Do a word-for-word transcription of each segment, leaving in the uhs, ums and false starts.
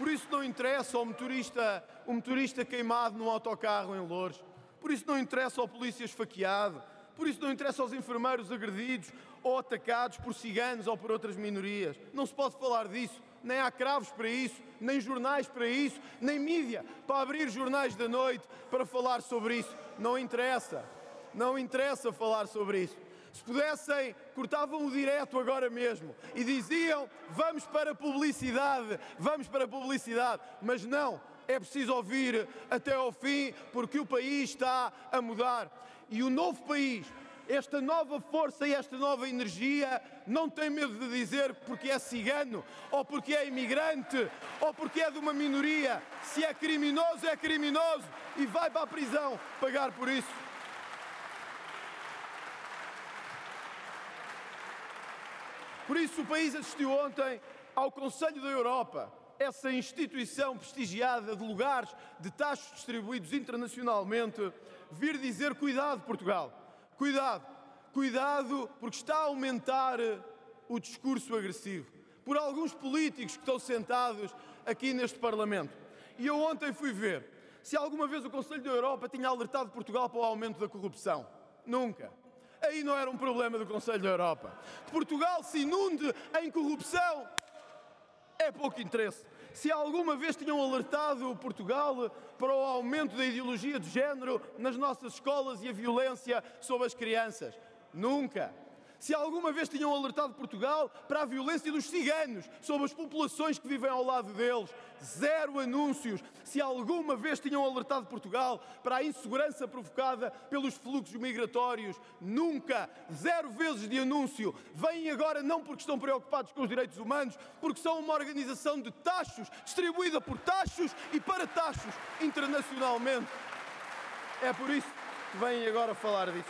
Por isso não interessa ao motorista, o motorista queimado num autocarro em Loures. Por isso não interessa ao polícia esfaqueado. Por isso não interessa aos enfermeiros agredidos ou atacados por ciganos ou por outras minorias. Não se pode falar disso. Nem há cravos para isso, nem jornais para isso, nem mídia para abrir jornais da noite para falar sobre isso. Não interessa. Não interessa falar sobre isso. Se pudessem, cortavam o direto agora mesmo e diziam: vamos para a publicidade, vamos para a publicidade. Mas não, é preciso ouvir até ao fim, porque o país está a mudar. E o novo país, esta nova força e esta nova energia, não tem medo de dizer porque é cigano, ou porque é imigrante, ou porque é de uma minoria. Se é criminoso, é criminoso e vai para a prisão pagar por isso. Por isso o país assistiu ontem ao Conselho da Europa, essa instituição prestigiada de lugares de taxos distribuídos internacionalmente, vir dizer: cuidado, Portugal, cuidado, cuidado, porque está a aumentar o discurso agressivo por alguns políticos que estão sentados aqui neste Parlamento. E eu ontem fui ver se alguma vez o Conselho da Europa tinha alertado Portugal para o aumento da corrupção. Nunca. Aí não era um problema do Conselho da Europa. Que Portugal se inunde em corrupção é pouco interesse. Se alguma vez tinham alertado Portugal para o aumento da ideologia de género nas nossas escolas e a violência sobre as crianças. Nunca. Se alguma vez tinham alertado Portugal para a violência dos ciganos sobre as populações que vivem ao lado deles. Zero anúncios. Se alguma vez tinham alertado Portugal para a insegurança provocada pelos fluxos migratórios. Nunca. Zero vezes de anúncio. Vêm agora não porque estão preocupados com os direitos humanos, porque são uma organização de tachos, distribuída por tachos e para tachos internacionalmente. É por isso que vêm agora falar disso.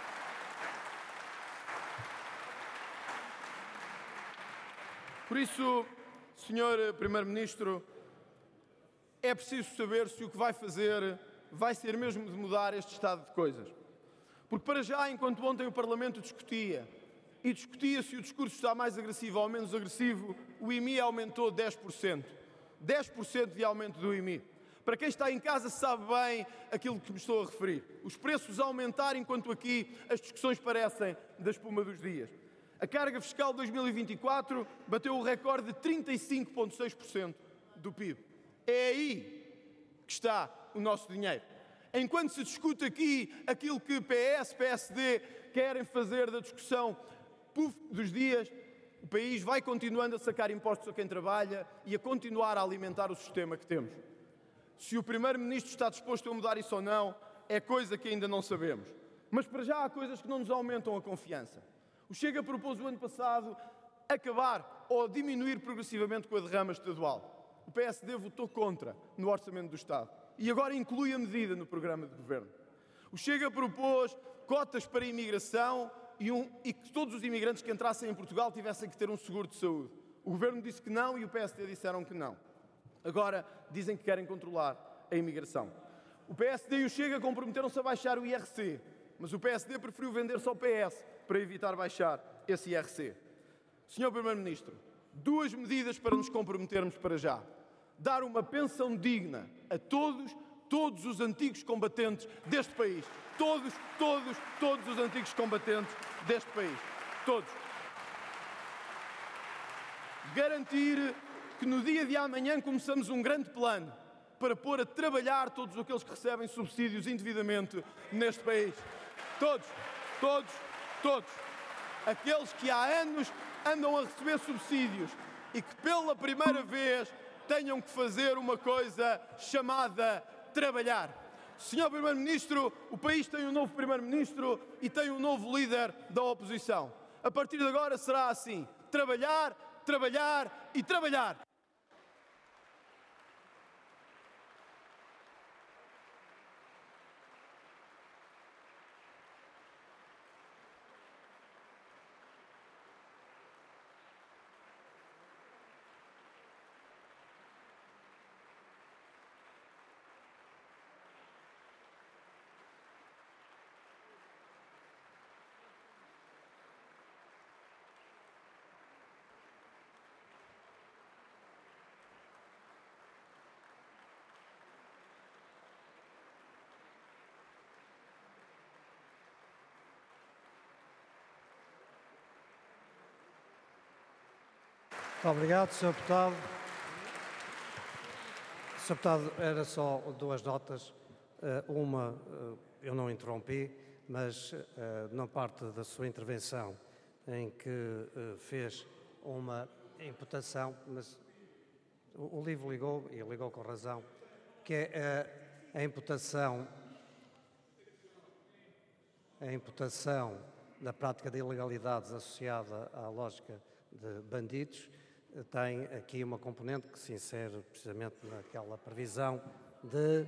Por isso, senhor Primeiro-Ministro, é preciso saber se o que vai fazer vai ser mesmo de mudar este estado de coisas. Porque para já, enquanto ontem o Parlamento discutia, e discutia se o discurso está mais agressivo ou menos agressivo, o I M I aumentou dez por cento. dez por cento de aumento do I M I. Para quem está em casa sabe bem aquilo que me estou a referir. Os preços aumentaram enquanto aqui as discussões parecem da espuma dos dias. A carga fiscal de dois mil e vinte e quatro bateu o recorde de trinta e cinco vírgula seis por cento do P I B. É aí que está o nosso dinheiro. Enquanto se discute aqui aquilo que P S, P S D querem fazer da discussão puf, dos dias, o país vai continuando a sacar impostos a quem trabalha e a continuar a alimentar o sistema que temos. Se o Primeiro-Ministro está disposto a mudar isso ou não, é coisa que ainda não sabemos. Mas para já há coisas que não nos aumentam a confiança. O Chega propôs o ano passado acabar ou diminuir progressivamente com a derrama estadual. O P S D votou contra no Orçamento do Estado e agora inclui a medida no programa de governo. O Chega propôs cotas para a imigração e, um, e que todos os imigrantes que entrassem em Portugal tivessem que ter um seguro de saúde. O governo disse que não e o P S D disseram que não. Agora dizem que querem controlar a imigração. O P S D e o Chega comprometeram-se a baixar o I R C, mas o P S D preferiu vender-se ao P S para evitar baixar esse I R C. senhor Primeiro-Ministro, duas medidas para nos comprometermos para já. Dar uma pensão digna a todos, todos os antigos combatentes deste país. Todos, todos, todos os antigos combatentes deste país. Todos. Garantir que no dia de amanhã começamos um grande plano para pôr a trabalhar todos aqueles que recebem subsídios indevidamente neste país. Todos, todos, todos. Aqueles que há anos andam a receber subsídios e que pela primeira vez tenham que fazer uma coisa chamada trabalhar. senhor Primeiro-Ministro, o país tem um novo Primeiro-Ministro e tem um novo líder da oposição. A partir de agora será assim: trabalhar, trabalhar e trabalhar. Muito obrigado, senhor Deputado. senhor Deputado, era só duas notas. Uma, eu não interrompi, mas na parte da sua intervenção em que fez uma imputação, mas o livro ligou, e ligou com razão, que é a, a imputação, a imputação da prática de ilegalidades associada à lógica de bandidos, tem aqui uma componente que se insere precisamente naquela previsão de,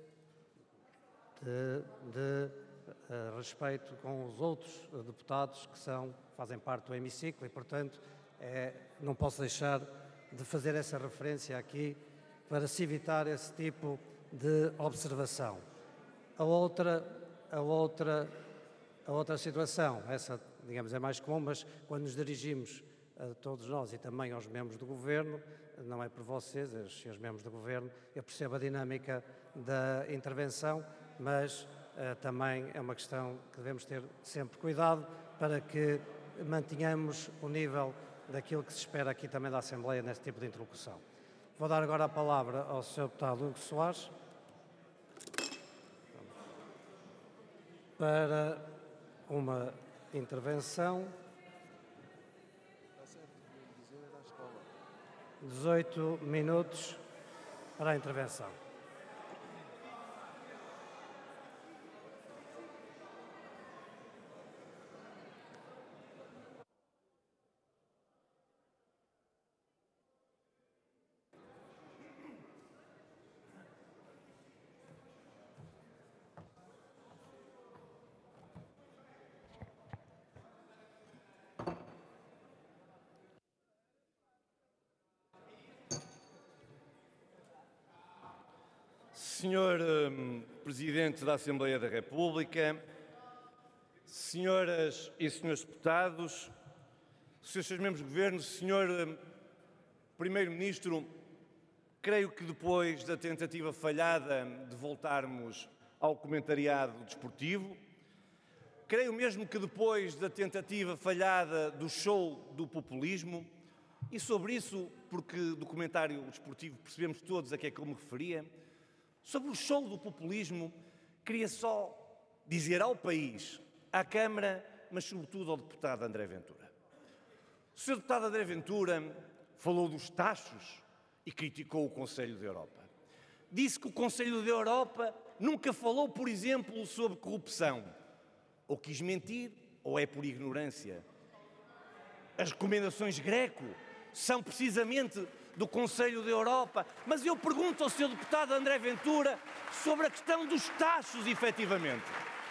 de, de uh, respeito com os outros deputados que são, fazem parte do hemiciclo e, portanto, é, não posso deixar de fazer essa referência aqui para se evitar esse tipo de observação. A outra, a outra, a outra situação, essa, digamos, é mais comum, mas quando nos dirigimos a todos nós e também aos membros do Governo, não é por vocês, é os senhores membros do Governo, eu percebo a dinâmica da intervenção, mas uh, também é uma questão que devemos ter sempre cuidado para que mantenhamos o nível daquilo que se espera aqui também da Assembleia neste tipo de interlocução. Vou dar agora a palavra ao senhor Deputado Hugo Soares para uma intervenção. dezoito minutos para a intervenção. Senhor um, Presidente da Assembleia da República, senhoras e senhores deputados, senhores membros do Governo, senhor um, Primeiro-Ministro, creio que depois da tentativa falhada de voltarmos ao comentariado desportivo, creio mesmo que depois da tentativa falhada do show do populismo, e sobre isso, porque do comentário desportivo percebemos todos a que é que eu me referia, sobre o show do populismo, queria só dizer ao país, à Câmara, mas sobretudo ao deputado André Ventura. O senhor deputado André Ventura falou dos tachos e criticou o Conselho da Europa. Disse que o Conselho da Europa nunca falou, por exemplo, sobre corrupção. Ou quis mentir, ou é por ignorância. As recomendações Greco são precisamente do Conselho da Europa, mas eu pergunto ao senhor deputado André Ventura sobre a questão dos tachos, efetivamente.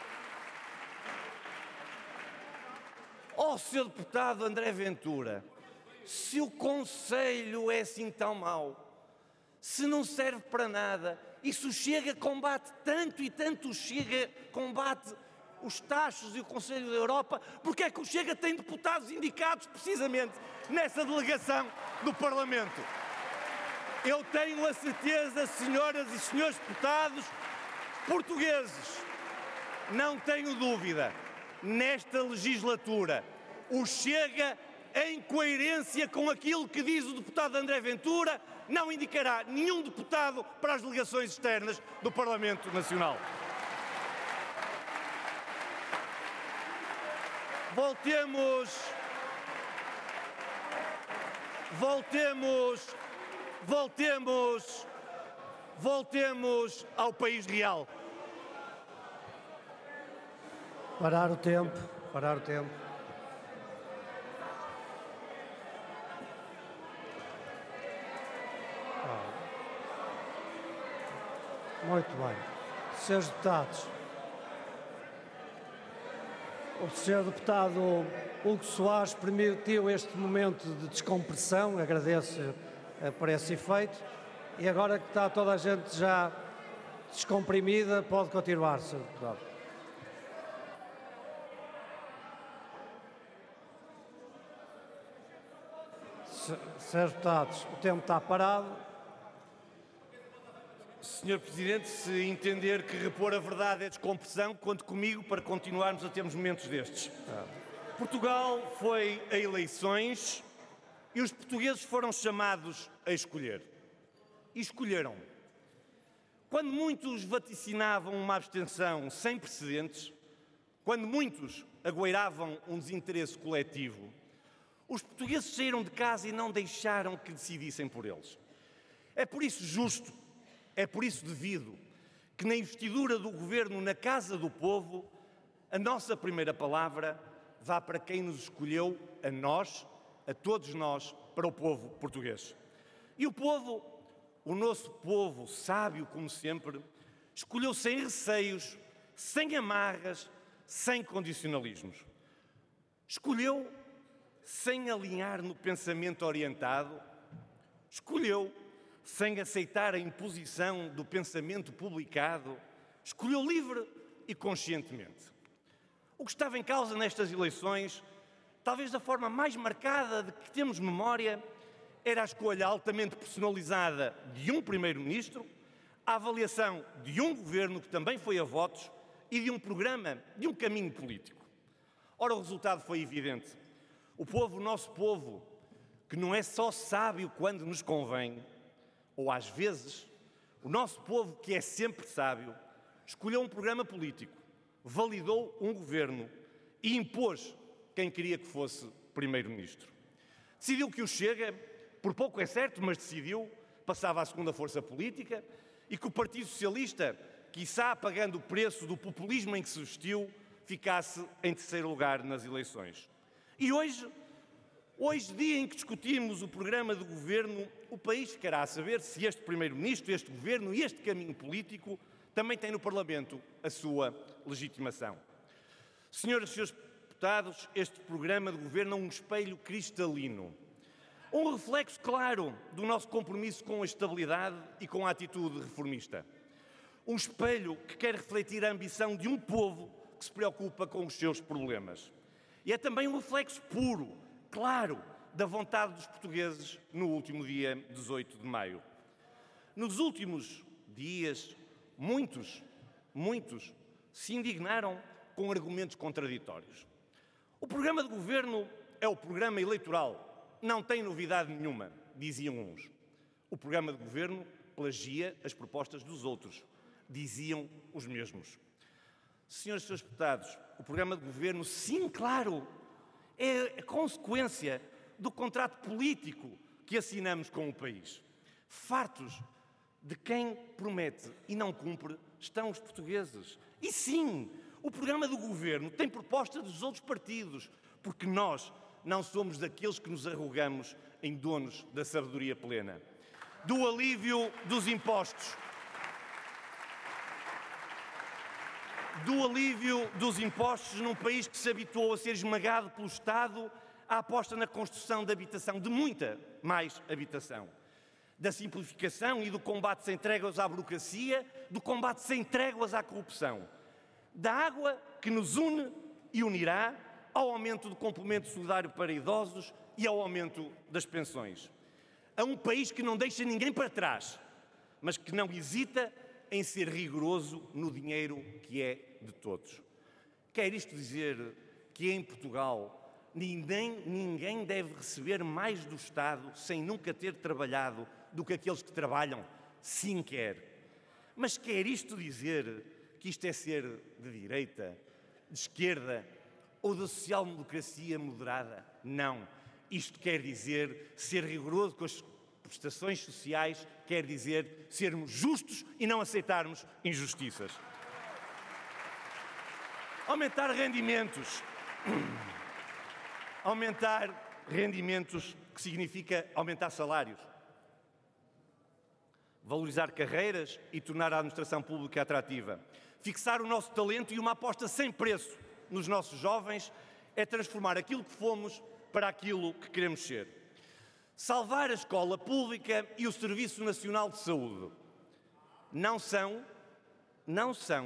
Ó oh, senhor deputado André Ventura, se o Conselho é assim tão mau, se não serve para nada, e se o Chega combate tanto e tanto o Chega combate os tachos e o Conselho da Europa, porque é que o Chega tem deputados indicados precisamente nessa delegação do Parlamento? Eu tenho a certeza, senhoras e senhores deputados portugueses, não tenho dúvida, nesta legislatura, o Chega, em coerência com aquilo que diz o deputado André Ventura, não indicará nenhum deputado para as delegações externas do Parlamento Nacional. Voltemos, voltemos, voltemos, voltemos ao país real. Parar o tempo, parar o tempo. Muito bem. Senhores deputados, o senhor deputado Hugo Soares permitiu este momento de descompressão, agradeço uh, por esse efeito, e agora que está toda a gente já descomprimida, pode continuar, senhor deputado. Senhores deputados, o tempo está parado. senhor Presidente, se entender que repor a verdade é descompressão, conte comigo para continuarmos a termos momentos destes. Ah. Portugal foi a eleições e os portugueses foram chamados a escolher. E escolheram. Quando muitos vaticinavam uma abstenção sem precedentes, quando muitos agoiravam um desinteresse coletivo, os portugueses saíram de casa e não deixaram que decidissem por eles. É por isso justo, é por isso devido, que na investidura do governo na Casa do Povo, a nossa primeira palavra vá para quem nos escolheu, a nós, a todos nós, para o povo português. E o povo, o nosso povo sábio como sempre, escolheu sem receios, sem amarras, sem condicionalismos. Escolheu sem alinhar no pensamento orientado, escolheu sem aceitar a imposição do pensamento publicado, escolheu livre e conscientemente. O que estava em causa nestas eleições, talvez da forma mais marcada de que temos memória, era a escolha altamente personalizada de um primeiro-ministro, a avaliação de um governo que também foi a votos e de um programa, de um caminho político. Ora, o resultado foi evidente. O povo, o nosso povo, que não é só sábio quando nos convém, ou às vezes, o nosso povo, que é sempre sábio, escolheu um programa político, validou um governo e impôs quem queria que fosse primeiro-ministro. Decidiu que o Chega, por pouco é certo, mas decidiu, passava à segunda força política e que o Partido Socialista, quiçá pagando o preço do populismo em que se vestiu, ficasse em terceiro lugar nas eleições. E hoje, hoje, dia em que discutimos o programa de governo, o país ficará a saber se este primeiro-ministro, este governo e este caminho político também têm no Parlamento a sua legitimação. Senhoras e senhores deputados, este programa de governo é um espelho cristalino, um reflexo claro do nosso compromisso com a estabilidade e com a atitude reformista. Um espelho que quer refletir a ambição de um povo que se preocupa com os seus problemas. E é também um reflexo puro, claro, da vontade dos portugueses no último dia dezoito de maio. Nos últimos dias, muitos, muitos se indignaram com argumentos contraditórios. O programa de governo é o programa eleitoral, não tem novidade nenhuma, diziam uns. O programa de governo plagia as propostas dos outros, diziam os mesmos. Senhores e senhores deputados, o programa de governo, sim, claro, é a consequência do contrato político que assinamos com o país. Fartos de quem promete e não cumpre estão os portugueses. E sim, o programa do governo tem propostas dos outros partidos, porque nós não somos daqueles que nos arrogamos em donos da sabedoria plena. Do alívio dos impostos, do alívio dos impostos num país que se habituou a ser esmagado pelo Estado, a aposta na construção de habitação, de muita mais habitação. Da simplificação e do combate sem tréguas à burocracia, do combate sem tréguas à corrupção. Da água que nos une e unirá, ao aumento do complemento solidário para idosos e ao aumento das pensões. A um país que não deixa ninguém para trás, mas que não hesita em ser rigoroso no dinheiro que é de todos. Quer isto dizer que em Portugal ninguém, ninguém deve receber mais do Estado sem nunca ter trabalhado do que aqueles que trabalham? Sim, quer. Mas quer isto dizer que isto é ser de direita, de esquerda ou da social-democracia moderada? Não. Isto quer dizer ser rigoroso com as prestações sociais, quer dizer sermos justos e não aceitarmos injustiças. Aumentar rendimentos. Aumentar rendimentos, que significa aumentar salários. Valorizar carreiras e tornar a administração pública atrativa. Fixar o nosso talento e uma aposta sem preço nos nossos jovens é transformar aquilo que fomos para aquilo que queremos ser. Salvar a escola pública e o Serviço Nacional de Saúde. Não são, não são